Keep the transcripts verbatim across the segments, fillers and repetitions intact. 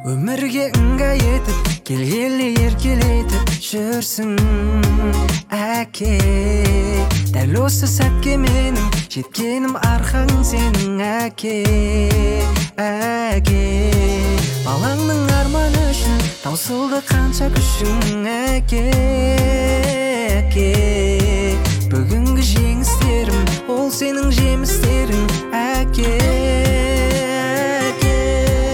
Өмірге ыңғай етіп, келгелі еркелетіп жүрсің әке. Дәл осы сәтке менің жеткенім арқаң сенің әке, әке. Балаңның арманы үшін таусылды қанша күшің әке, әке. Бүгінгі жеңістерім, ол сенің жемістерің әке, әке.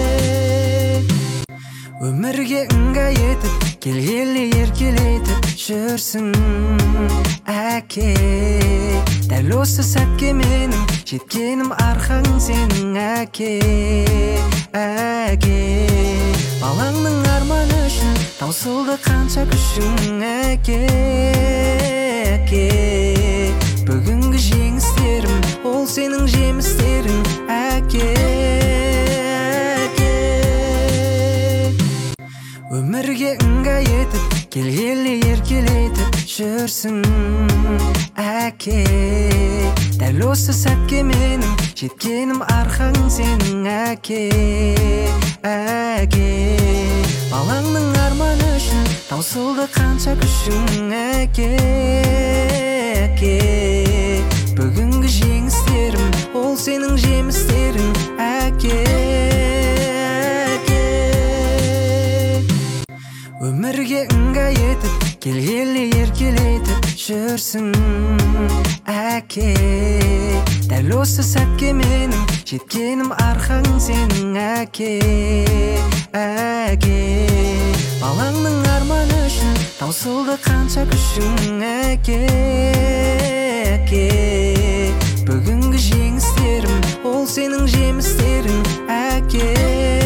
Өмірге ыңғай етіп, келгелі еркелетіп жүрсің әке. Дәл осы сәтке менің жеткенім арқаң сенің әке, әке. Балаңның арманы үшін таусылды қанша күшің әке, әке. Бүгінгі жеңістерім, ол сенің жемістерің әке, әке. Өмірге ыңғай етіп, келгелі еркелетіп жүрсің әке. Дәл осы сәтке менің жеткенім арқаң сенің әке, әке. Балаңның арманы үшін таусылды қанша күшің әке, әке. Бүгінгі жеңістерім, ол сенің жемістерің әке, әке. Өмірге ыңғай етіп, келгелі еркелетіп жүрсің әке. Дәл осы сәтке менің жеткенім арқаң сенің әке, әке. Балаңның арманы үшін таусылды қанша күшің әке, әке. Бүгінгі жеңістерім, ол сенің жемістерің әке, әке. Өмірге ыңғай етіп, келгелі еркелетіп жүрсің әке. Дәл осы сәтке менің жеткенім арқаң сенің әке, әке. Балаңның арманы үшін таусылды қанша күшің әке, әке. Бүгінгі жеңістерім, ол сенің жемістерің әке.